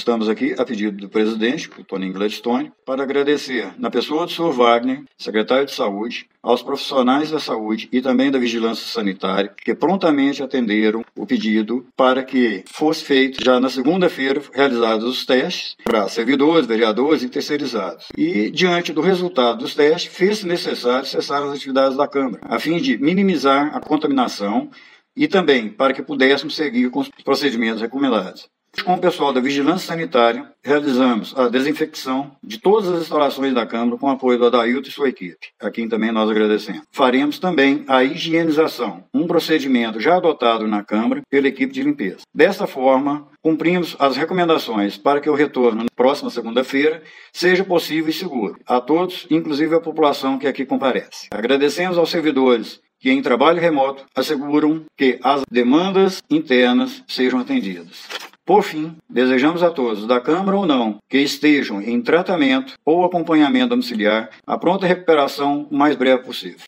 estamos aqui, a pedido do presidente, o Toninho Gladstone, para agradecer, na pessoa do Sr. Wagner, secretário de Saúde, aos profissionais da saúde e também da vigilância sanitária, que prontamente atenderam o pedido para que fosse feito, já na segunda-feira, realizados os testes para servidores, vereadores e terceirizados. E, diante do resultado dos testes, fez-se necessário cessar as atividades da Câmara, a fim de minimizar a contaminação e também para que pudéssemos seguir com os procedimentos recomendados. Com o pessoal da Vigilância Sanitária, realizamos a desinfecção de todas as instalações da Câmara com o apoio do Adailton e sua equipe, a quem também nós agradecemos. Faremos também a higienização, um procedimento já adotado na Câmara pela equipe de limpeza. Desta forma, cumprimos as recomendações para que o retorno na próxima segunda-feira seja possível e seguro a todos, inclusive a população que aqui comparece. Agradecemos aos servidores que em trabalho remoto asseguram que as demandas internas sejam atendidas. Por fim, desejamos a todos, da Câmara ou não, que estejam em tratamento ou acompanhamento domiciliar, a pronta recuperação o mais breve possível.